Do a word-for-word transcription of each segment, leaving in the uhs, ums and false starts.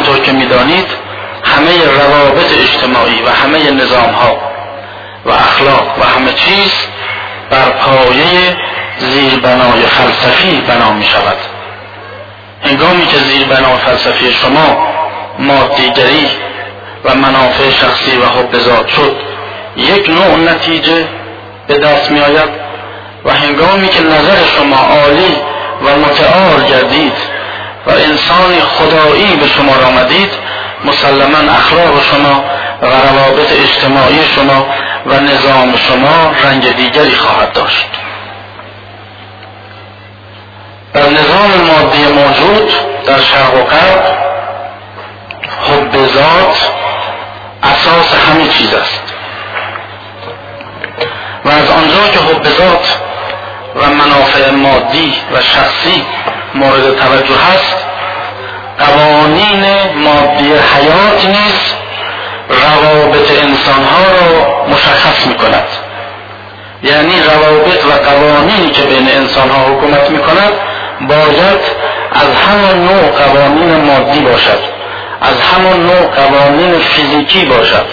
همونطور که میدانید همه روابط اجتماعی و همه نظام ها و اخلاق و همه چیز بر پایه زیربنای فلسفی بنا می شود. هنگامی که زیربنای فلسفی شما مادیگری و منافع شخصی و حب ذات شد، یک نوع نتیجه به دست می آید و هنگامی که نظر شما عالی و متعال گردید و انسانی خدایی به شما آمدید، مسلما اخلاق شما و روابط اجتماعی شما و نظام شما رنگ دیگری خواهد داشت. در نظام مادی موجود در شرق و غرب حب ذات اساس همه چیز است و از آنجا که حب ذات و منافع مادی و شخصی مورد توجه است، قوانین مادی حیات نیز روابط انسانها را مشخص می کند. یعنی روابط و قوانینی که بین انسانها حکومت می کند باید از همان نوع قوانین مادی باشد، از همان نوع قوانین فیزیکی باشد.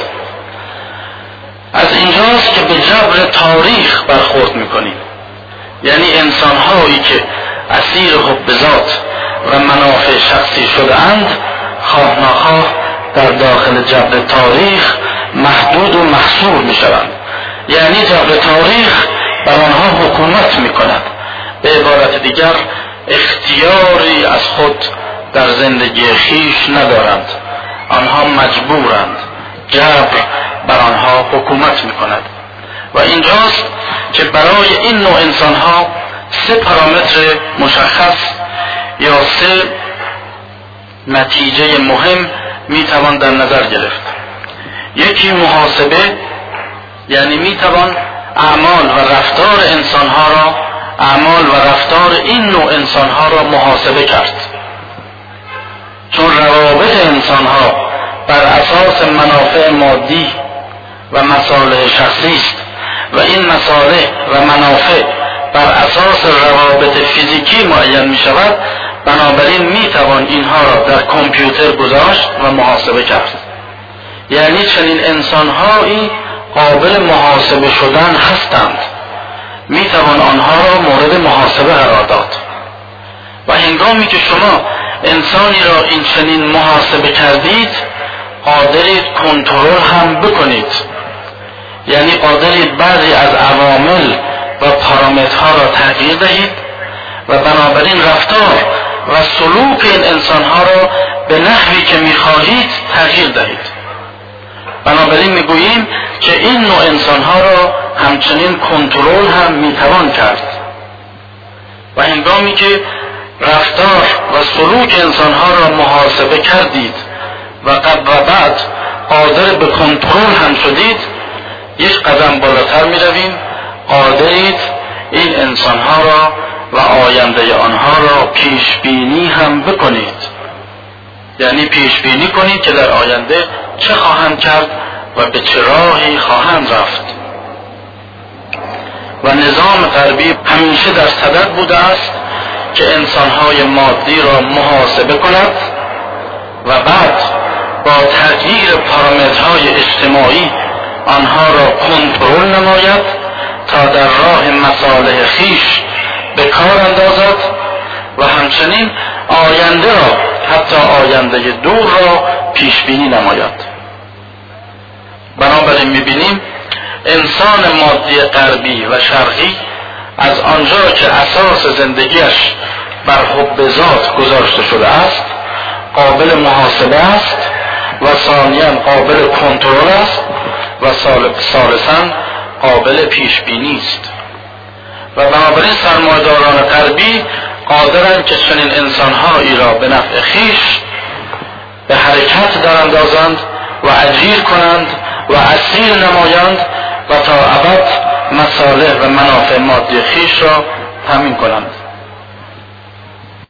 از اینجاست که به جبر تاریخ برخورد می کنیم. یعنی انسانهایی که اسیر حب ذات و منافع شخصی شده اند، خواه نخواه در داخل جبر تاریخ محدود و محصور می شوند. یعنی جبر تاریخ بر آنها حکومت می کند. به عبارت دیگر اختیاری از خود در زندگی خیش ندارند، آنها مجبورند، جبر بر آنها حکومت می کند. و اینجاست که برای این نوع انسانها سه پارامتر مشخص یا سه نتیجه مهم می توان در نظر گرفت. یکی محاسبه، یعنی می توان اعمال و رفتار انسانها را اعمال و رفتار این نوع انسانها را محاسبه کرد، چون روابط انسانها بر اساس منافع مادی و مصالح شخصی است و این مصالح و منافع بر اساس روابط فیزیکی معین می شود. بنابراین می توان اینها را در کامپیوتر گذاشت و محاسبه کرد. یعنی چنین انسانهایی قابل محاسبه شدن هستند، می توان آنها را مورد محاسبه قرار داد. و هنگامی که شما انسانی را این چنین محاسبه کردید، قادرید کنترل هم بکنید. یعنی قادرید بعضی از عوامل و پارامترها را تغییر دهید و بنابراین رفتار و سلوک این انسانها را به نحوی که می‌خواهید تغییر دهید. بنابراین میگوییم که این نوع انسانها را همچنین کنترل هم میتوان کرد. و هنگامی که رفتار و سلوک انسانها را محاسبه کردید و قبل و بعد قادر به کنترل هم شدید، یک قدم بالاتر می رویم، قادرید این انسانها را و آینده آنها را پیش بینی هم بکنید. یعنی پیش بینی کنید که در آینده چه خواهند کرد و به چه راهی خواهند رفت. و نظام غربی همیشه در صدد بوده است که انسانهای مادی را محاسبه کند و بعد با تغییر پارامترهای اجتماعی آنها را کنترل نماید تا در راه مصالح خویش به کار اندازد و همچنین آینده را، حتی آینده دور را پیش بینی نماید. بنابراین میبینیم انسان مادی غربی و شرقی از آنجا که اساس زندگیش بر حب ذات گذاشته شده است، قابل محاسبه است و ثانیاً قابل کنترل است و ثالثاً قابل پیش بینی است. و بنابراین سرمایه‌داران غربی قادرند که چنین انسانهایی را به نفع خویش به حرکت دراندازند و اجیر کنند و اسیر نمایند و تا ابد مصالح و منافع مادی خویش را تامین کنند.